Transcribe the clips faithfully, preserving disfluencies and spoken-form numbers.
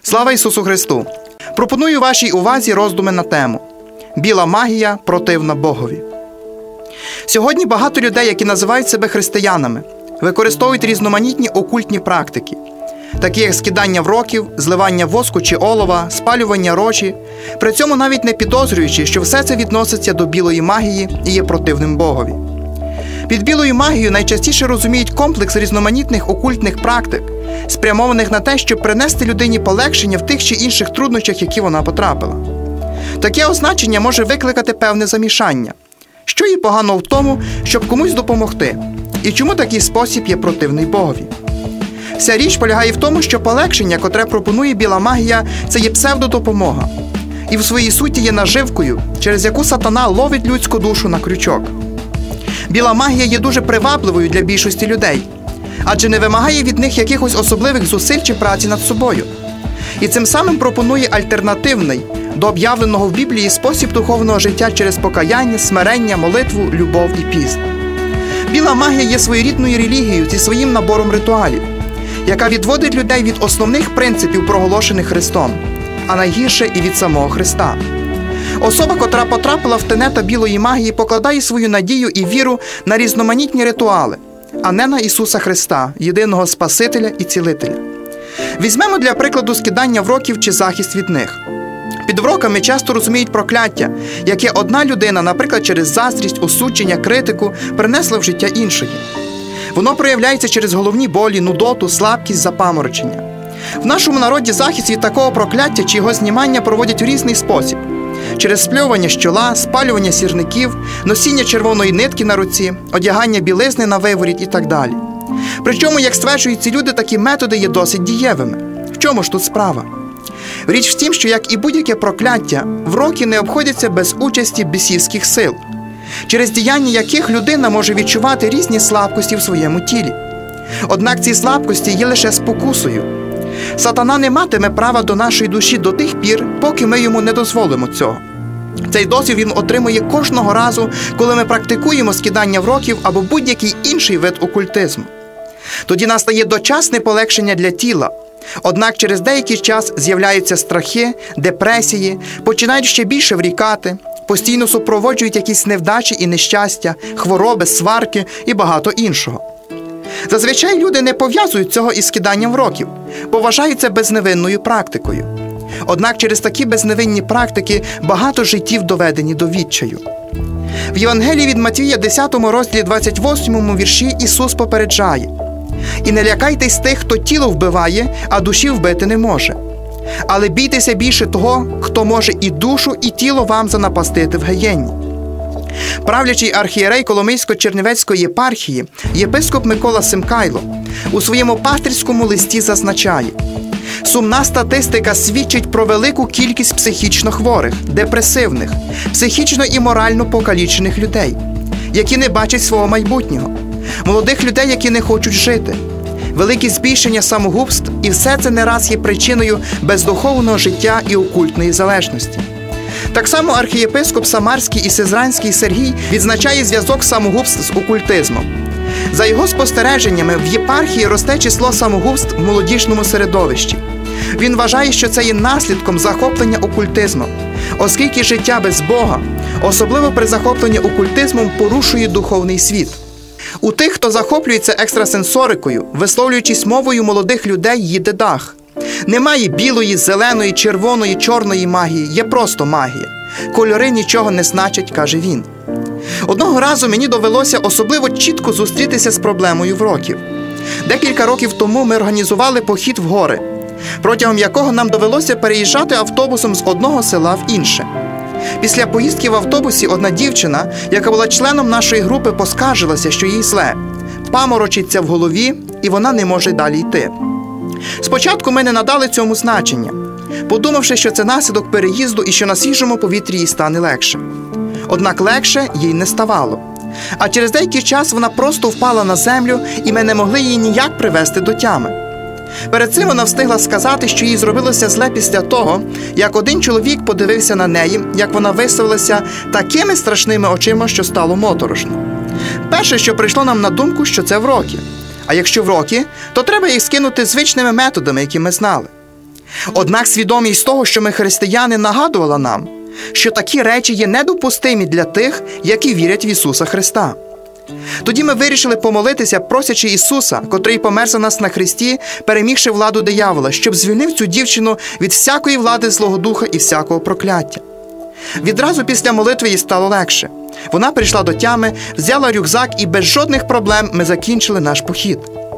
Слава Ісусу Христу! Пропоную вашій увазі роздуми на тему «Біла магія противна Богові». Сьогодні багато людей, які називають себе християнами, використовують різноманітні окультні практики, такі як скидання вроків, зливання воску чи олова, спалювання рожі, при цьому навіть не підозрюючи, що все це відноситься до білої магії і є противним Богові. Під білою магією найчастіше розуміють комплекс різноманітних окультних практик, спрямованих на те, щоб принести людині полегшення в тих чи інших труднощах, які вона потрапила. Таке означення може викликати певне замішання. Що є погано в тому, щоб комусь допомогти? І чому такий спосіб є противний Богові? Вся річ полягає в тому, що полегшення, котре пропонує біла магія, це є псевдодопомога. І в своїй суті є наживкою, через яку сатана ловить людську душу на крючок. Біла магія є дуже привабливою для більшості людей, адже не вимагає від них якихось особливих зусиль чи праці над собою. І цим самим пропонує альтернативний до об'явленого в Біблії спосіб духовного життя через покаяння, смирення, молитву, любов і піст. Біла магія є своєрідною релігією зі своїм набором ритуалів, яка відводить людей від основних принципів, проголошених Христом, а найгірше і від самого Христа. Особа, котра потрапила в тенета білої магії, покладає свою надію і віру на різноманітні ритуали, а не на Ісуса Христа, єдиного Спасителя і Цілителя. Візьмемо для прикладу скидання вроків чи захист від них. Під вроками часто розуміють прокляття, яке одна людина, наприклад, через заздрість, осудження, критику, принесла в життя іншої. Воно проявляється через головні болі, нудоту, слабкість, запаморочення. В нашому народі захист від такого прокляття чи його знімання проводять у різний спосіб. Через спльовування з чола, спалювання сірників, носіння червоної нитки на руці, одягання білизни на виворіт і так далі. Причому, як стверджують ці люди, такі методи є досить дієвими. В чому ж тут справа? Річ в тім, що, як і будь-яке прокляття, вроки не обходяться без участі бісівських сил, через діяння яких людина може відчувати різні слабкості в своєму тілі. Однак ці слабкості є лише спокусою. Сатана не матиме права до нашої душі до тих пір, поки ми йому не дозволимо цього. Цей дозвіл він отримує кожного разу, коли ми практикуємо скидання вроків або будь-який інший вид окультизму. Тоді настає дочасне полегшення для тіла, однак через деякий час з'являються страхи, депресії, починають ще більше врікати, постійно супроводжують якісь невдачі і нещастя, хвороби, сварки і багато іншого. Зазвичай люди не пов'язують цього із скиданням вроків, бо вважають це безневинною практикою. Однак через такі безневинні практики багато життів доведені до відчаю. В Євангелії від Матвія, десятому розділі, двадцять восьмому вірші Ісус попереджає: «І не лякайтесь тих, хто тіло вбиває, а душі вбити не може. Але бійтеся більше того, хто може і душу, і тіло вам занапастити в геєнні». Правлячий архієрей Коломийсько-Чернівецької єпархії, єпископ Микола Симкайло, у своєму пастирському листі зазначає: «Сумна статистика свідчить про велику кількість психічно хворих, депресивних, психічно і морально покалічених людей, які не бачать свого майбутнього, молодих людей, які не хочуть жити, велике збільшення самогубств, і все це не раз є причиною бездуховного життя і окультної залежності». Так само архієпископ Самарський і Сизранський Сергій відзначає зв'язок самогубств з окультизмом. За його спостереженнями, в єпархії росте число самогубств в молодіжному середовищі. Він вважає, що це є наслідком захоплення окультизмом, оскільки життя без Бога, особливо при захопленні окультизмом, порушує духовний світ. У тих, хто захоплюється екстрасенсорикою, висловлюючись мовою молодих людей, їде дах. Немає білої, зеленої, червоної, чорної магії, є просто магія. Кольори нічого не значать, каже він. Одного разу мені довелося особливо чітко зустрітися з проблемою вроків. Декілька років тому ми організували похід в гори, протягом якого нам довелося переїжджати автобусом з одного села в інше. Після поїздки в автобусі одна дівчина, яка була членом нашої групи, поскаржилася, що їй зле, паморочиться в голові і вона не може далі йти. Спочатку ми не надали цьому значення, подумавши, що це наслідок переїзду і що на свіжому повітрі їй стане легше. Однак легше їй не ставало. А через деякий час вона просто впала на землю, і ми не могли її ніяк привести до тями. Перед цим вона встигла сказати, що їй зробилося зле після того, як один чоловік подивився на неї, як вона виставилася такими страшними очима, що стало моторошно. Перше, що прийшло нам на думку, що це вроки. А якщо вроки, то треба їх скинути звичними методами, які ми знали. Однак свідомість того, що ми християни, нагадувала нам, що такі речі є недопустимі для тих, які вірять в Ісуса Христа. Тоді ми вирішили помолитися, просячи Ісуса, котрий помер за нас на хресті, перемігши владу диявола, щоб звільнив цю дівчину від всякої влади злого духа і всякого прокляття. Відразу після молитви їй стало легше. Вона прийшла до тями, взяла рюкзак і без жодних проблем ми закінчили наш похід.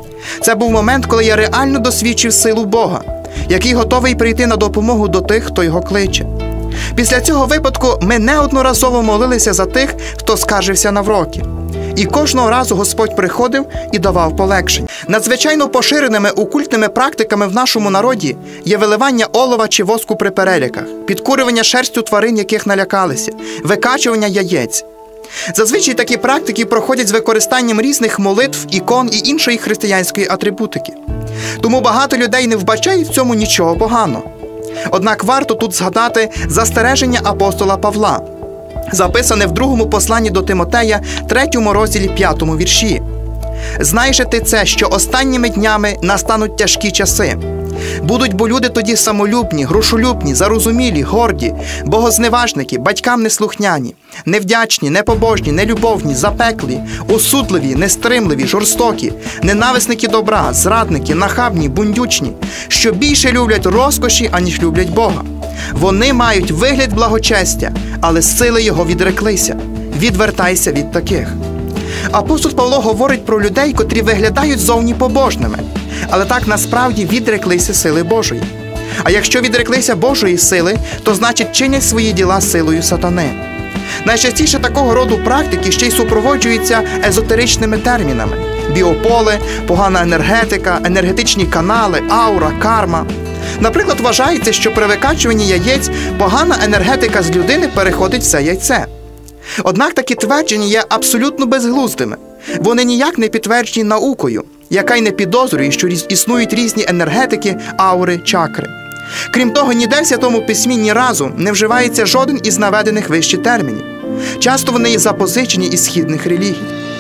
Це був момент, коли я реально досвідчив силу Бога, який готовий прийти на допомогу до тих, хто його кличе. Після цього випадку ми неодноразово молилися за тих, хто скаржився на вроки. І кожного разу Господь приходив і давав полегшення. Надзвичайно поширеними окультними практиками в нашому народі є виливання олова чи воску при переляках, підкурювання шерстю тварин, яких налякалися, викачування яєць. Зазвичай такі практики проходять з використанням різних молитв, ікон і іншої християнської атрибутики. Тому багато людей не вбачають в цьому нічого поганого. Однак варто тут згадати застереження апостола Павла, записане в другому посланні до Тимотея, третьому розділі, п'ятому вірші. «Знаєш ти це, що останніми днями настануть тяжкі часи. Будуть бо люди тоді самолюбні, грошолюбні, зарозумілі, горді, богозневажники, батькам неслухняні, невдячні, непобожні, нелюбовні, запеклі, осудливі, нестримливі, жорстокі, ненависники добра, зрадники, нахабні, бундючні, що більше люблять розкоші, аніж люблять Бога. Вони мають вигляд благочестя, але сили його відреклися. Відвертайся від таких». Апостол Павло говорить про людей, котрі виглядають зовні побожними, але так насправді відреклися сили Божої. А якщо відреклися Божої сили, то значить чинять свої діла силою сатани. Найчастіше такого роду практики ще й супроводжуються езотеричними термінами – біополе, погана енергетика, енергетичні канали, аура, карма. Наприклад, вважається, що при викачуванні яєць погана енергетика з людини переходить в це яйце. Однак такі твердження є абсолютно безглуздими. Вони ніяк не підтверджені наукою, яка й не підозрює, що існують різні енергетики, аури, чакри. Крім того, ніде в Святому Письмі ні разу не вживається жоден із наведених вище термінів. Часто вони є запозичені із східних релігій.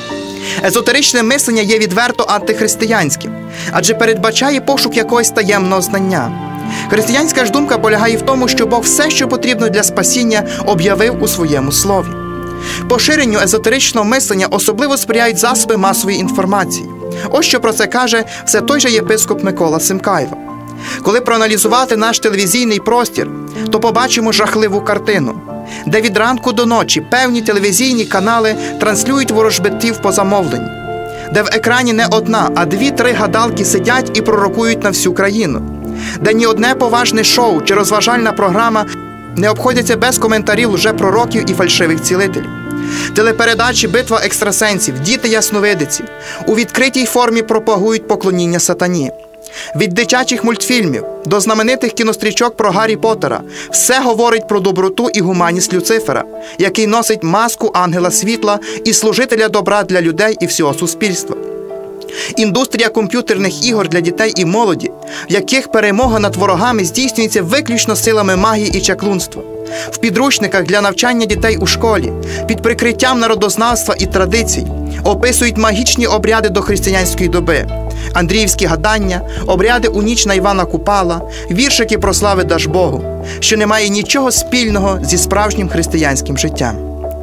Езотеричне мислення є відверто антихристиянським, адже передбачає пошук якогось таємного знання. Християнська ж думка полягає в тому, що Бог все, що потрібно для спасіння, об'явив у своєму слові. Поширенню езотеричного мислення особливо сприяють засоби масової інформації. Ось що про це каже все той же єпископ Микола Симкаєва. Коли проаналізувати наш телевізійний простір, то побачимо жахливу картину, де від ранку до ночі певні телевізійні канали транслюють ворожбитів по замовленню, де в екрані не одна, а дві-три гадалки сидять і пророкують на всю країну, де ні одне поважне шоу чи розважальна програма не обходяться без коментарів лжепророків і фальшивих цілителів. Телепередачі «Битва екстрасенсів», «Діти ясновидиці» у відкритій формі пропагують поклоніння сатані. Від дитячих мультфільмів до знаменитих кінострічок про Гаррі Поттера все говорить про доброту і гуманність Люцифера, який носить маску ангела світла і служителя добра для людей і всього суспільства. Індустрія комп'ютерних ігор для дітей і молоді, в яких перемога над ворогами здійснюється виключно силами магії і чаклунства. В підручниках для навчання дітей у школі, під прикриттям народознавства і традицій, описують магічні обряди до християнської доби, андріївські гадання, обряди у ніч на Івана Купала, віршики про слави Дажбогу, що не має нічого спільного зі справжнім християнським життям.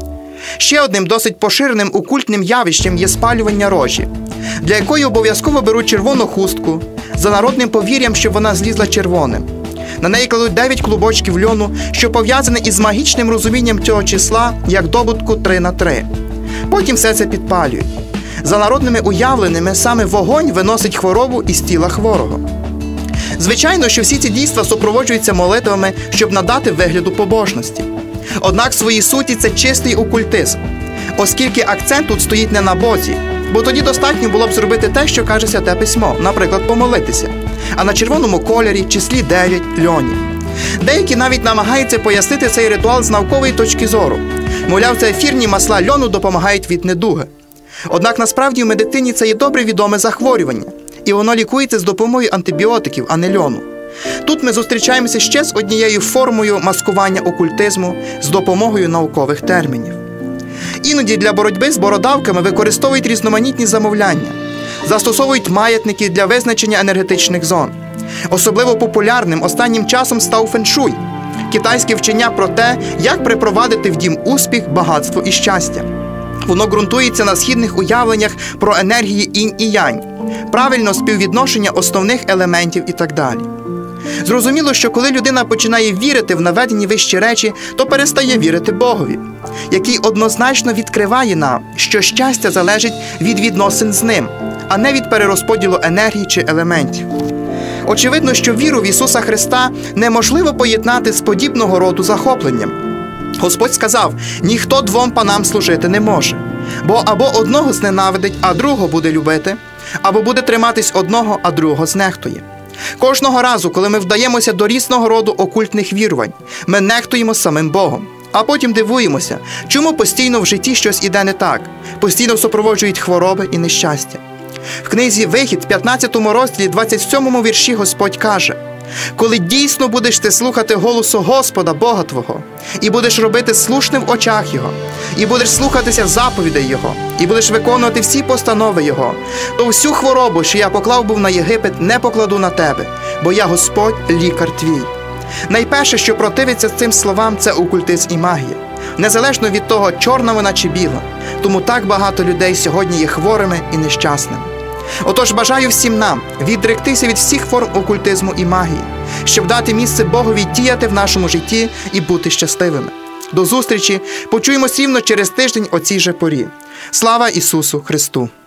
Ще одним досить поширеним окультним явищем є спалювання рожі, для якої обов'язково беруть червону хустку, за народним повір'ям, щоб вона злізла червоним. На неї кладуть дев'ять клубочків льону, що пов'язане із магічним розумінням цього числа, як добутку три на три. Потім все це підпалюють. За народними уявленнями, саме вогонь виносить хворобу із тіла хворого. Звичайно, що всі ці дійства супроводжуються молитвами, щоб надати вигляду побожності. Однак в своїй суті це чистий окультизм, оскільки акцент тут стоїть не на Бозі, бо тоді достатньо було б зробити те, що каже Святе Письмо, наприклад, помолитися, а на червоному кольорі, числі дев'ять, льоні. Деякі навіть намагаються пояснити цей ритуал з наукової точки зору. Мовляв, це ефірні масла льону допомагають від недуги. Однак насправді в медицині це є добре відоме захворювання, і воно лікується з допомогою антибіотиків, а не льону. Тут ми зустрічаємося ще з однією формою маскування окультизму з допомогою наукових термінів. Іноді для боротьби з бородавками використовують різноманітні замовляння, застосовують маятники для визначення енергетичних зон, Особливо популярним останнім часом став феншуй – китайське вчення про те, як припровадити в дім успіх, багатство і щастя. Воно ґрунтується на східних уявленнях про енергії інь і янь, правильне співвідношення основних елементів і так далі. Зрозуміло, що коли людина починає вірити в наведені вищі речі, то перестає вірити Богові, який однозначно відкриває нам, що щастя залежить від відносин з Ним, а не від перерозподілу енергії чи елементів. Очевидно, що віру в Ісуса Христа неможливо поєднати з подібного роду захопленням. Господь сказав, ніхто двом панам служити не може, бо або одного зненавидить, а другого буде любити, або буде триматись одного, а другого знехтує. Кожного разу, коли ми вдаємося до різного роду окультних вірувань, ми нехтуємо самим Богом, а потім дивуємося, чому постійно в житті щось іде не так, постійно супроводжують хвороби і нещастя. В книзі «Вихід» п'ятнадцятому розділі двадцять сьомому вірші Господь каже: «Коли дійсно будеш ти слухати голосу Господа, Бога твого, і будеш робити слушне в очах Його, і будеш слухатися заповідей Його, і будеш виконувати всі постанови Його, то всю хворобу, що я поклав був на Єгипет, не покладу на тебе, бо я Господь, лікар твій». Найперше, що противиться цим словам, це окультизм і магія. Незалежно від того, чорна вона чи біла. Тому так багато людей сьогодні є хворими і нещасними. Отож, бажаю всім нам відректися від всіх форм окультизму і магії, щоб дати місце Богові діяти в нашому житті і бути щасливими. До зустрічі! Почуємось рівно через тиждень о цій же порі. Слава Ісусу Христу!